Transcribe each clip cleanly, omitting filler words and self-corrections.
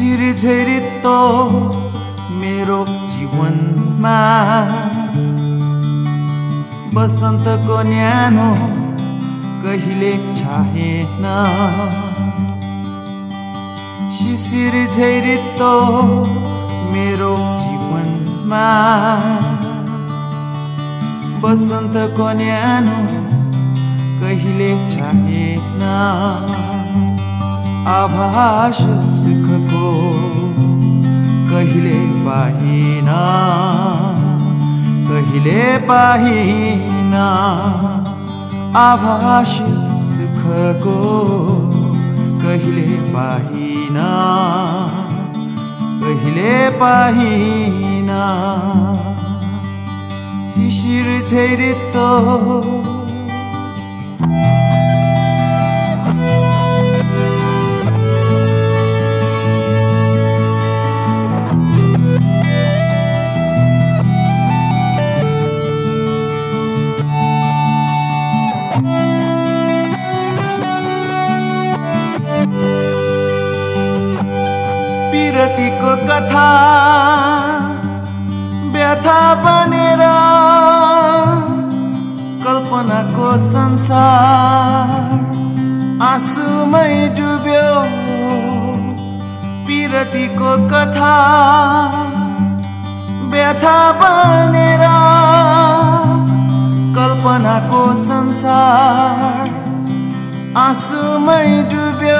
शिशिर झैरित्तो मेरो जीवनमा बसन्तको न्यानो कहिले छाहेन। शिशिर झैरित्तो मेरो जीवनमा बसन्तको न्यानो कहिले छाहेन। आभास सुखको कहिले पाइन, कहिले पाइन। आभास सुखको कहिले पाइन, कहिले पाइन। शिशिर झैरित्तो विरतीको कथा व्यथा बनेर कल्पनाको संसार आँसुमै डुब्यो। विरतीको कथा व्यथा बनेर कल्पनाको संसार आँसुमै डुब्यो।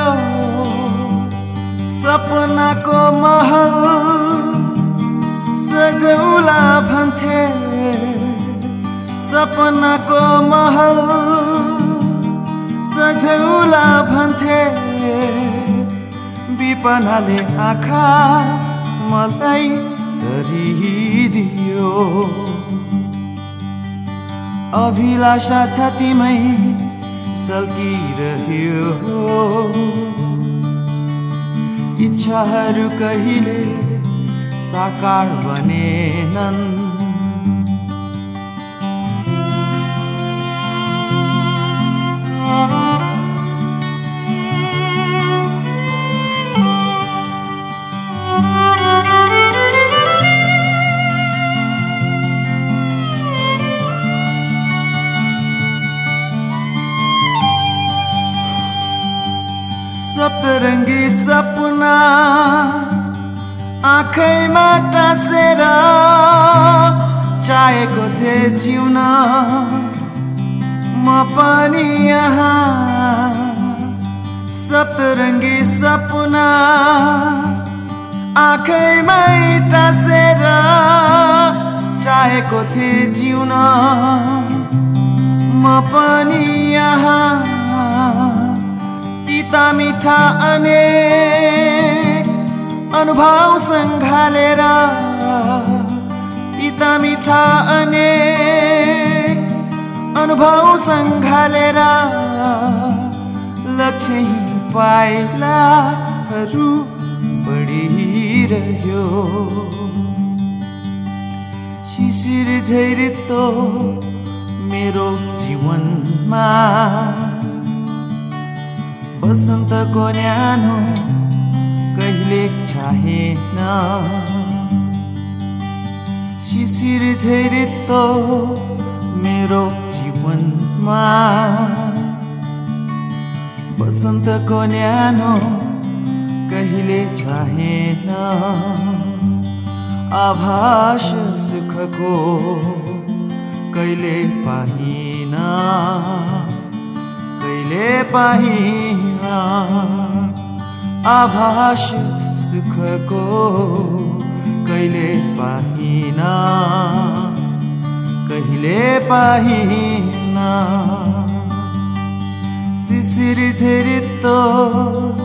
सपनाको महल सजौला भन्थे, सपनाको महल सजौला भन्थे। विपनाले आँखा मलाई धरिदियो। अभिलाषा छातीमै सल्किरह्यो। इच्छाहरू कहिले साकार बनेनन्। सप्तरङ्गी सपना आँखैमा टाँसेर चाहेको थिएँ जिउन म पनि यहाँ। सप्तरङ्गी सपना आँखैमै टाँसेर चाहेको थिएँ जिउन म पनि यहाँ। तिता मिठा अनेक अनुभव सँगालेर, तिता मिठा अनेक अनुभव सँगालेर लक्ष्यहीन पाइलाहरू बढिरह्यो। शिशिर झैरित्तो मेरो जीवनमा बसन्तको न्यानो कहिले छाहेन। शिशिर झैरित्तो मेरो जीवनमा बसन्तको न्यानो कहिले छाहेन। आभास सुखको कहिले पाइन, कहिले पाइन। आभास सुखको कहिले पाइन, कहिले पाइन। शिशिर झैरित्तो